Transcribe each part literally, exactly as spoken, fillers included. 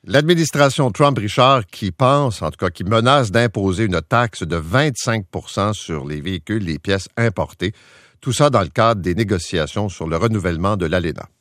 L'administration Trump, Richard, qui pense, en tout cas, qui menace d'imposer une taxe de vingt-cinq pour cent sur les véhicules, les pièces importées. Tout ça dans le cadre des négociations sur le renouvellement de l'A L E N A.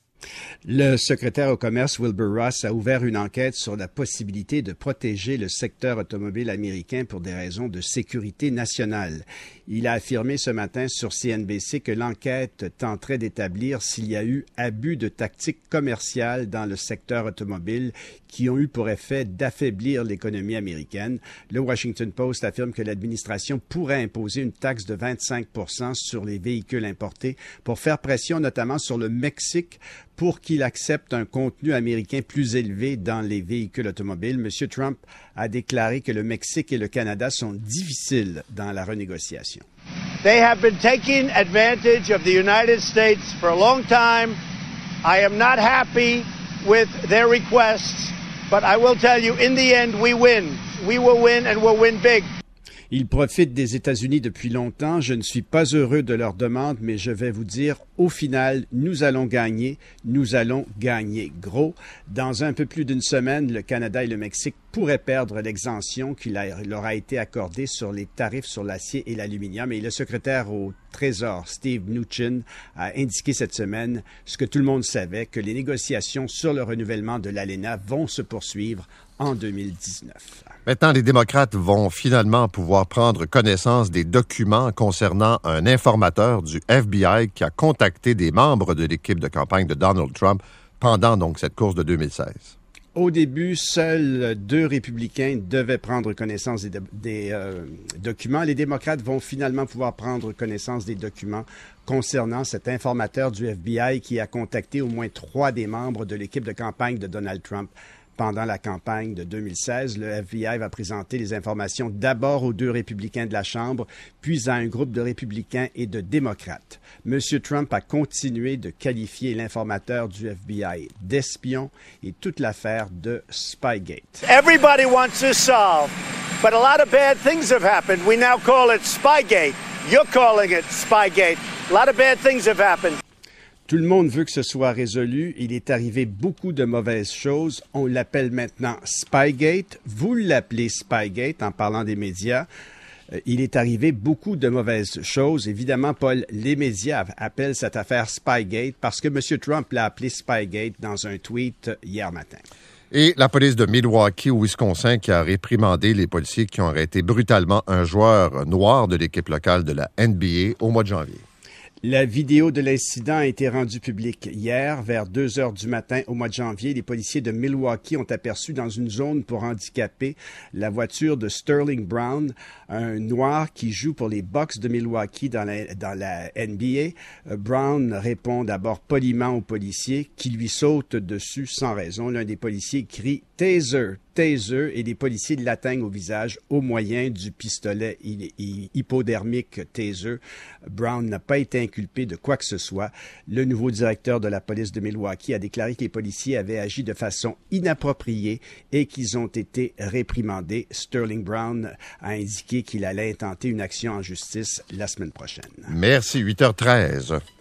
Le secrétaire au commerce Wilbur Ross a ouvert une enquête sur la possibilité de protéger le secteur automobile américain pour des raisons de sécurité nationale. Il a affirmé ce matin sur C N B C que l'enquête tenterait d'établir s'il y a eu abus de tactiques commerciales dans le secteur automobile qui ont eu pour effet d'affaiblir l'économie américaine. Le Washington Post affirme que l'administration pourrait imposer une taxe de vingt-cinq pour cent sur les véhicules importés pour faire pression notamment sur le Mexique pour qu'il accepte un contenu américain plus élevé dans les véhicules automobiles. M. Trump a déclaré que le Mexique et le Canada sont difficiles dans la renégociation. They have been taking advantage of the United States for a long time. I am not happy with their requests, but I will tell you, in the end, we win. We will win and we'll win big. Ils profitent des États-Unis depuis longtemps. Je ne suis pas heureux de leur demande, mais je vais vous dire, au final, nous allons gagner. Nous allons gagner gros. Dans un peu plus d'une semaine, le Canada et le Mexique pourraient perdre l'exemption qui leur a été accordée sur les tarifs sur l'acier et l'aluminium. Et le secrétaire au Trésor, Steve Mnuchin, a indiqué cette semaine ce que tout le monde savait, que les négociations sur le renouvellement de l'A L E N A vont se poursuivre en deux mille dix-neuf. Maintenant, les démocrates vont finalement pouvoir prendre connaissance des documents concernant un informateur du F B I qui a contacté des membres de l'équipe de campagne de Donald Trump pendant donc cette course de deux mille seize. Au début, seuls deux républicains devaient prendre connaissance des, des euh, documents. Les démocrates vont finalement pouvoir prendre connaissance des documents concernant cet informateur du F B I qui a contacté au moins trois des membres de l'équipe de campagne de Donald Trump. Pendant la campagne de deux mille seize, le F B I va présenter les informations d'abord aux deux républicains de la Chambre, puis à un groupe de républicains et de démocrates. M. Trump a continué de qualifier l'informateur du F B I d'espion et toute l'affaire de Spygate. Everybody wants this solved, but a lot of bad things have happened. We now call it Spygate. You're calling it Spygate. A lot of bad things have happened. Tout le monde veut que ce soit résolu. Il est arrivé beaucoup de mauvaises choses. On l'appelle maintenant Spygate. Vous l'appelez Spygate en parlant des médias. Il est arrivé beaucoup de mauvaises choses. Évidemment, Paul, les médias appellent cette affaire Spygate parce que M. Trump l'a appelé Spygate dans un tweet hier matin. Et la police de Milwaukee, au Wisconsin, qui a réprimandé les policiers qui ont arrêté brutalement un joueur noir de l'équipe locale de la N B A au mois de janvier. La vidéo de l'incident a été rendue publique hier, vers deux heures du matin au mois de janvier. Les policiers de Milwaukee ont aperçu dans une zone pour handicapés la voiture de Sterling Brown, un noir qui joue pour les Bucks de Milwaukee dans la, dans la N B A. Brown répond d'abord poliment aux policiers qui lui sautent dessus sans raison. L'un des policiers crie « Taser ». Taser et les policiers l'atteignent au visage au moyen du pistolet hypodermique Taser. Brown n'a pas été inculpé de quoi que ce soit. Le nouveau directeur de la police de Milwaukee a déclaré que les policiers avaient agi de façon inappropriée et qu'ils ont été réprimandés. Sterling Brown a indiqué qu'il allait intenter une action en justice la semaine prochaine. Merci, huit heures treize.